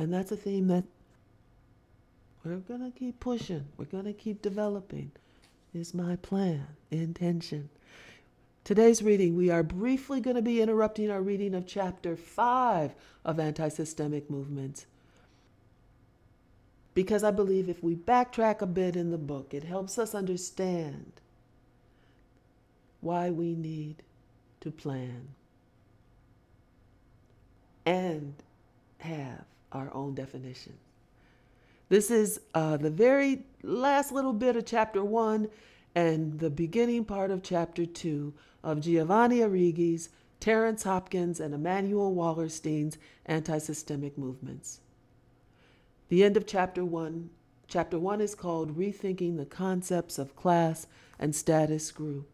And that's a theme that we're going to keep pushing. We're going to keep developing, is my plan, intention. Today's reading, we are briefly going to be interrupting our reading of Chapter 5 of Anti-Systemic Movements, because I believe if we backtrack a bit in the book, it helps us understand why we need to plan and have our own definition. This is the very last little bit of Chapter 1 and the beginning part of Chapter 2 of Giovanni Arrighi's, Terence Hopkins, and Emmanuel Wallerstein's Anti-Systemic Movements. The end of Chapter 1. Chapter 1 is called Rethinking the Concepts of Class and Status Group.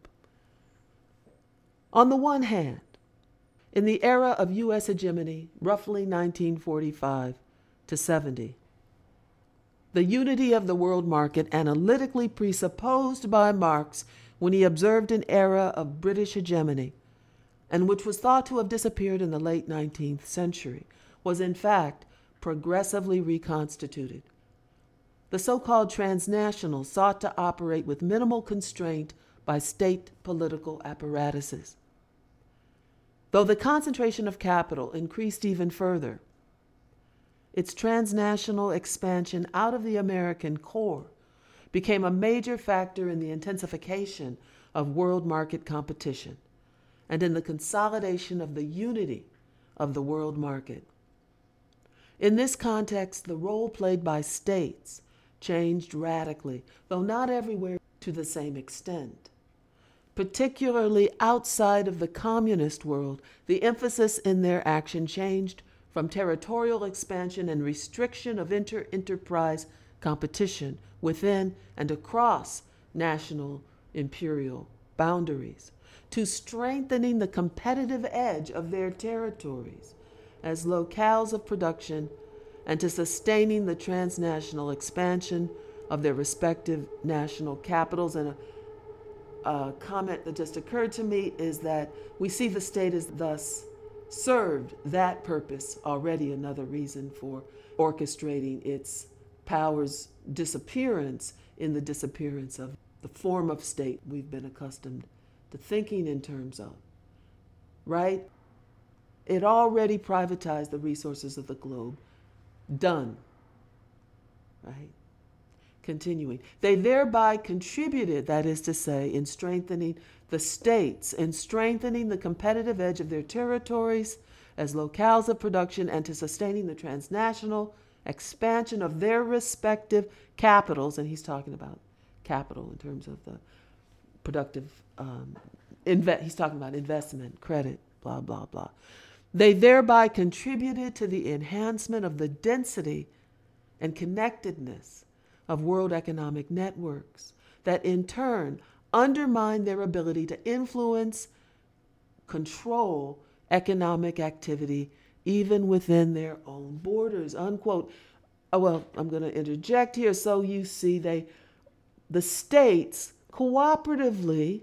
On the one hand, in the era of U.S. hegemony, roughly 1945 to 70, the unity of the world market analytically presupposed by Marx when he observed an era of British hegemony, and which was thought to have disappeared in the late 19th century, was in fact progressively reconstituted. The so-called transnationals sought to operate with minimal constraint by state political apparatuses. Though the concentration of capital increased even further, its transnational expansion out of the American core became a major factor in the intensification of world market competition and in the consolidation of the unity of the world market. In this context, the role played by states changed radically, though not everywhere to the same extent. Particularly outside of the communist world, the emphasis in their action changed from territorial expansion and restriction of enterprise competition within and across national imperial boundaries to strengthening the competitive edge of their territories as locales of production and to sustaining the transnational expansion of their respective national capitals. And a comment that just occurred to me is that we see the state as thus served that purpose, already another reason for orchestrating its power's disappearance in the disappearance of the form of state we've been accustomed to thinking in terms of, right? It already privatized the resources of the globe. Done, right? Continuing. They thereby contributed, that is to say, in strengthening the states, in strengthening the competitive edge of their territories as locales of production, and to sustaining the transnational expansion of their respective capitals. And he's talking about capital in terms of the productive, he's talking about investment, credit, blah, blah, blah. They thereby contributed to the enhancement of the density and connectedness of world economic networks that in turn undermine their ability to influence, control economic activity even within their own borders, unquote. Oh, well, I'm going to interject here. So you see the states cooperatively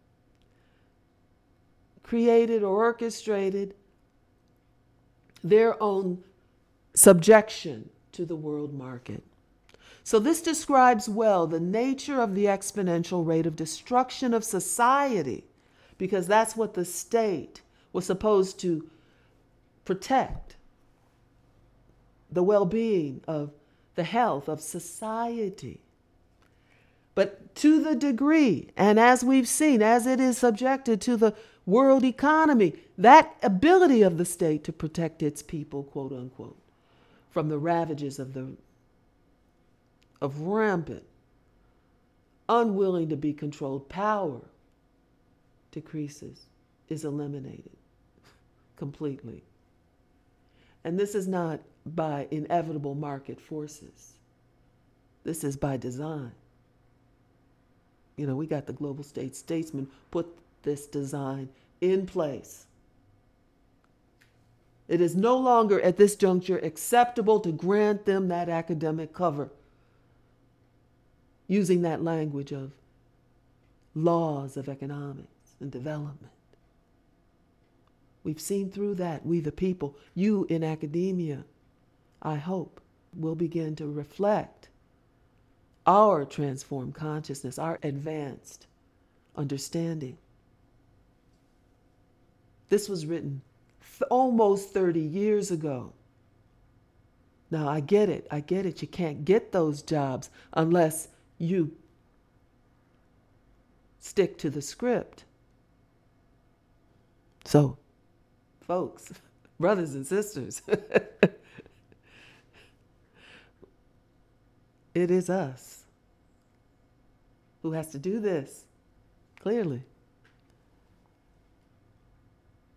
created or orchestrated their own subjection to the world market. So this describes well the nature of the exponential rate of destruction of society, because that's what the state was supposed to protect, the well-being of the health of society. But to the degree, and as we've seen, as it is subjected to the world economy, that ability of the state to protect its people, quote unquote, from the ravages of rampant, unwilling to be controlled power decreases, is eliminated completely. And this is not by inevitable market forces. This is by design. You know, we got the global statesmen put this design in place. It is no longer at this juncture acceptable to grant them that academic cover using that language of laws of economics and development. We've seen through that, we the people, you in academia. I hope, will begin to reflect our transformed consciousness, our advanced understanding. This was written almost 30 years ago. Now, I get it. You can't get those jobs unless you stick to the script. So, folks, brothers and sisters, it is us who has to do this, clearly.